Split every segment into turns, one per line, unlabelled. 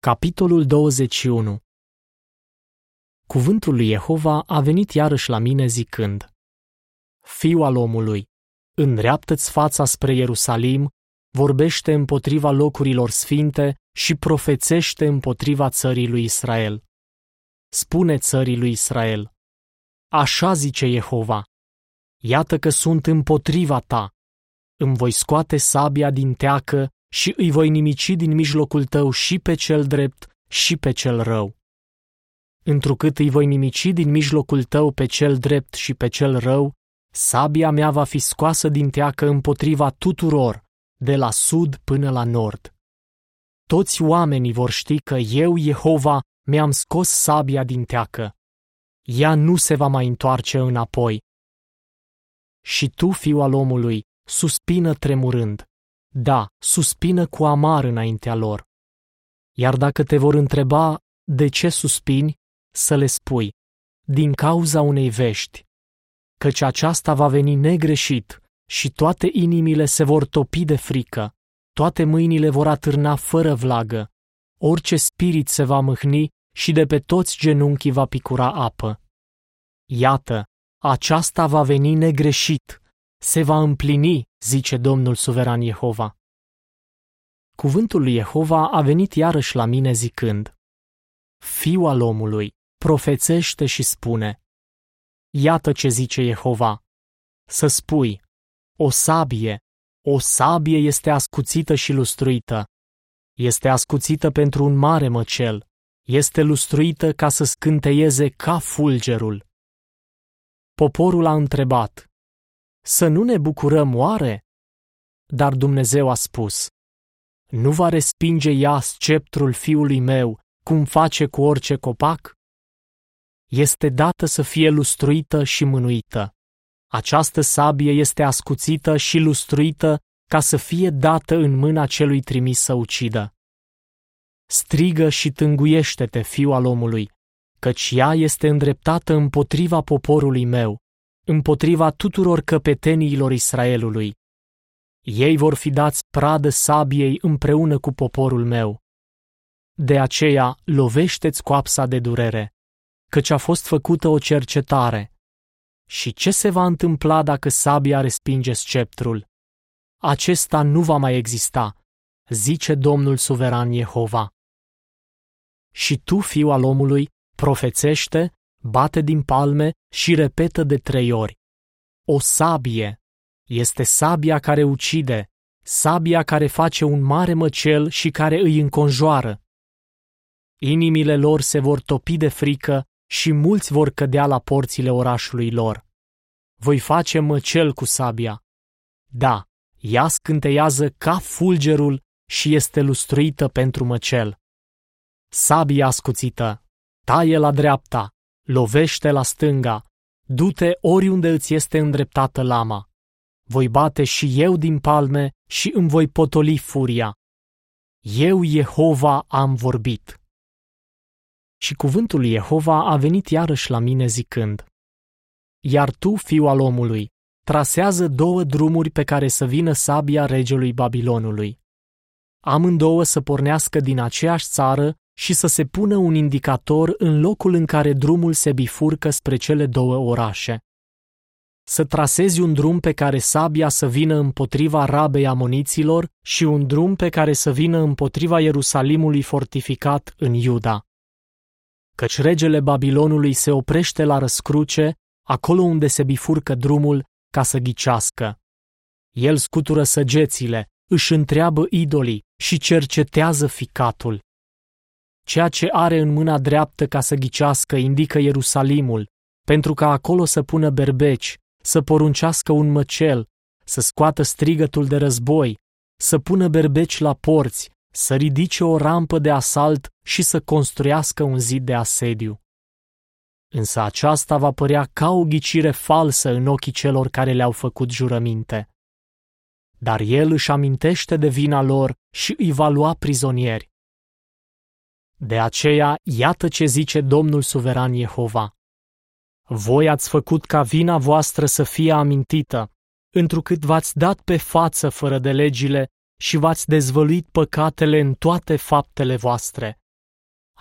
Capitolul 21. Cuvântul lui Jehova a venit iarăși la mine zicând: Fiul al omului, îndreaptă-ți fața spre Ierusalim, vorbește împotriva locurilor sfinte și profețește împotriva țării lui Israel. Spune țării lui Israel: Așa zice Jehova: Iată că sunt împotriva ta. Îmi voi scoate sabia din teacă și îi voi nimici din mijlocul tău și pe cel drept și pe cel rău. Întrucât îi voi nimici din mijlocul tău pe cel drept și pe cel rău, sabia mea va fi scoasă din teacă împotriva tuturor, de la sud până la nord. Toți oamenii vor ști că eu, Jehova, mi-am scos sabia din teacă. Ea nu se va mai întoarce înapoi. Și tu, fiul al omului, suspină tremurând. Da, suspină cu amar înaintea lor. Iar dacă te vor întreba de ce suspini, să le spui: din cauza unei vești, căci aceasta va veni negreșit și toate inimile se vor topi de frică, toate mâinile vor atârna fără vlagă, orice spirit se va mâhni și de pe toți genunchii va picura apă. Iată, aceasta va veni negreșit, se va împlini, zice Domnul suveran Jehova. Cuvântul lui Jehova a venit iarăși la mine zicând: Fiul al omului, profețește și spune: Iată ce zice Jehova: să spui: o sabie este ascuțită și lustruită. Este ascuțită pentru un mare măcel, este lustruită ca să scânteieze ca fulgerul. Poporul a întrebat: să nu ne bucurăm oare? Dar Dumnezeu a spus: nu va respinge ea sceptrul fiului meu, cum face cu orice copac? Este dată să fie lustruită și mânuită. Această sabie este ascuțită și lustruită ca să fie dată în mâna celui trimis să ucidă. Strigă și tânguiește-te, fiul al omului, căci ea este îndreptată împotriva poporului meu, împotriva tuturor căpeteniilor Israelului. Ei vor fi dați pradă sabiei împreună cu poporul meu. De aceea lovește-ți coapsa de durere, căci a fost făcută o cercetare. Și ce se va întâmpla dacă sabia respinge sceptrul? Acesta nu va mai exista, zice Domnul suveran Jehova. Și tu, fiul al omului, profețește, bate din palme și repetă de 3 ori: o sabie este sabia care ucide, sabia care face un mare măcel și care îi înconjoară. Inimile lor se vor topi de frică și mulți vor cădea la porțile orașului lor. Voi face măcel cu sabia. Da, ea scânteiază ca fulgerul și este lustruită pentru măcel. Sabia ascuțită, taie la dreapta, lovește la stânga, du-te oriunde îți este îndreptată lama. Voi bate și eu din palme și îmi voi potoli furia. Eu, Jehova, am vorbit. Și cuvântul lui Jehova a venit iarăși la mine zicând: Iar tu, fiul al omului, trasează 2 drumuri pe care să vină sabia regelui Babilonului. Amândouă să pornească din aceeași țară și să se pună un indicator în locul în care drumul se bifurcă spre cele 2 orașe. Să trasezi un drum pe care sabia să vină împotriva Rabei amoniților și un drum pe care să vină împotriva Ierusalimului fortificat în Iuda. Căci regele Babilonului se oprește la răscruce, acolo unde se bifurcă drumul, ca să ghicească. El scutură săgețile, își întreabă idolii și cercetează ficatul. Ceea ce are în mâna dreaptă ca să ghicească indică Ierusalimul, pentru ca acolo să pună berbeci, să poruncească un măcel, să scoată strigătul de război, să pună berbeci la porți, să ridice o rampă de asalt și să construiască un zid de asediu. Însă aceasta va părea ca o ghicire falsă în ochii celor care le-au făcut jurăminte. Dar el își amintește de vina lor și îi va lua prizonieri. De aceea, iată ce zice Domnul suveran Jehova: voi ați făcut ca vina voastră să fie amintită, întrucât v-ați dat pe față fără de legile și v-ați dezvăluit păcatele în toate faptele voastre,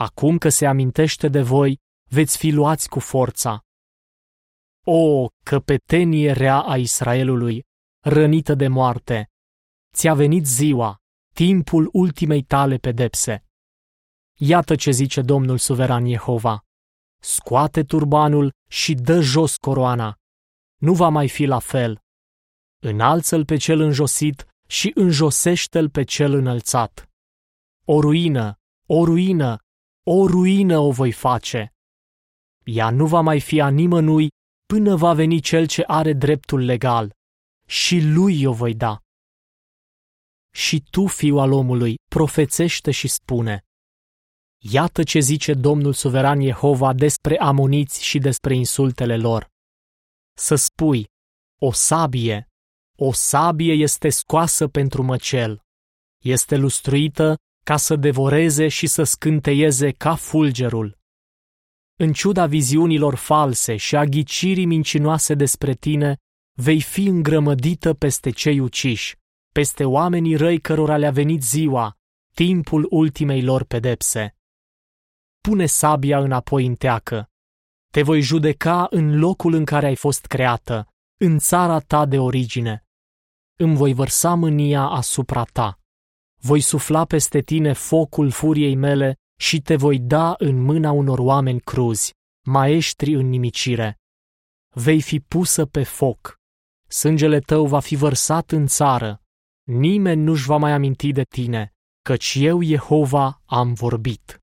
Acum că se amintește de voi, veți fi luați cu forța. O, căpetenie rea a Israelului, rănită de moarte! Ți-a venit ziua, timpul ultimei tale pedepse. Iată ce zice Domnul suveran Jehova: scoate turbanul și dă jos coroana. Nu va mai fi la fel. Înalță-l pe cel înjosit și înjosește-l pe cel înălțat. O ruină, o ruină, o ruină o voi face. Ea nu va mai fi a nimănui până va veni cel ce are dreptul legal, și lui o voi da. Și tu, fiu al omului, profețește și spune: iată ce zice Domnul suveran Jehova despre amoniți și despre insultele lor. Să spui: o sabie este scoasă pentru măcel, este lustruită ca să devoreze și să scânteieze ca fulgerul. În ciuda viziunilor false și a ghicirii mincinoase despre tine, vei fi îngrămădită peste cei uciși, peste oamenii răi cărora le-a venit ziua, timpul ultimei lor pedepse. Pune sabia înapoi în teacă. Te voi judeca în locul în care ai fost creată, în țara ta de origine. Îmi voi vărsa mânia asupra ta. Voi sufla peste tine focul furiei mele și te voi da în mâna unor oameni cruzi, maestri în nimicire. Vei fi pusă pe foc. Sângele tău va fi vărsat în țară. Nimeni nu-și va mai aminti de tine, căci eu, Jehova, am vorbit.